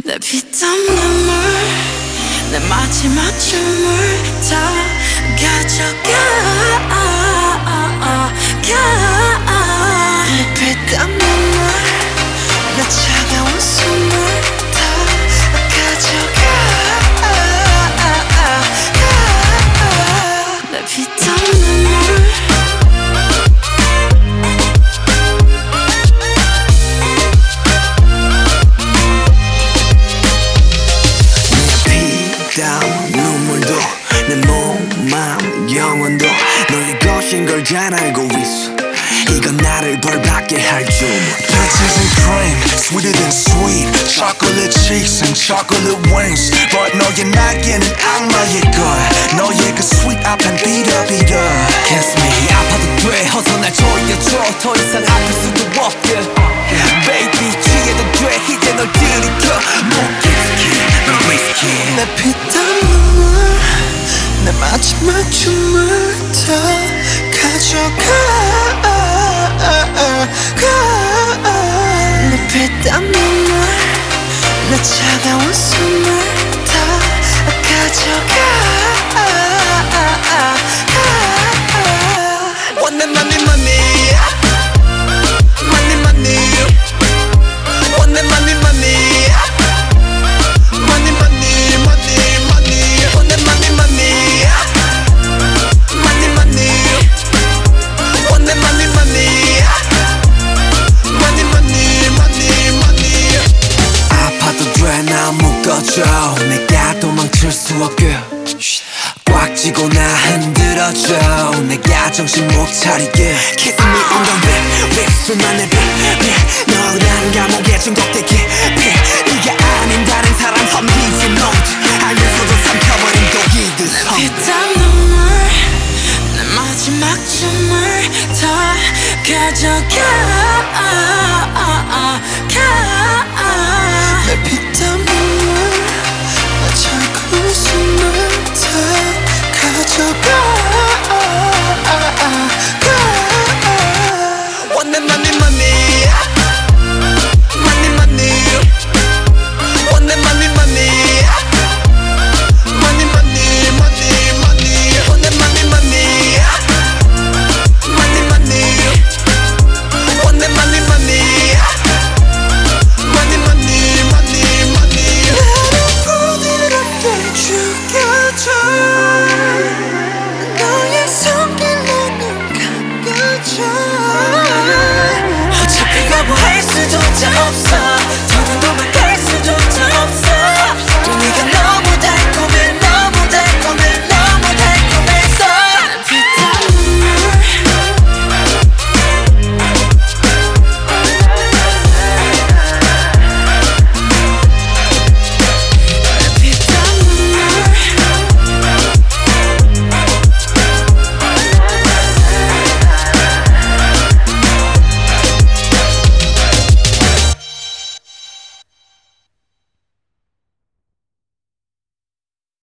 내 피땀 눈물 내 마지막 춤을 다 가져가 내 피땀 눈물 내 차가운 숨을 다 가져가 내 피땀 눈물 눈물도 내 몸, 마음, 영혼도 너의 것인 걸 잘 알고 있어. 이건 나를 벌받게 할 줄. Peaches and cream, sweeter than sweet. Chocolate cheeks and chocolate wings. But 너의 날개는 악마의 걸. 너의 그 sweet 앞엔 비려비려. Kiss me 아파도 돼 어서 날 조여줘 더 이상 아플 수도 없게 Baby 취해도 돼 이제 널 들이켜 못 깊게 널 whiskey 내 피땀 눈물 내 마지막 춤을 다 가져가 내 피땀 눈물 내 차가운 숨을 다 가져가 Want that money money money money Want that money money money money money money Want that money money money money Want that money money money money money money 아파도 돼 나 묶어줘 내가 도망칠 수 없게 꽉 쥐고 나 흔들어줘 내가 정신 못 차리게 Kiss me on the lip 립술만의 빛 너란 감옥에 중독돼 깊이 네가 아닌 다른 사람 섬기지 못해 알면서도 삼켜버린 독이듯 피땀 눈물 내 마지막 춤을 다 가져가 내 피땀 눈물 내 차가운 숨을 다 가져가 Want that money money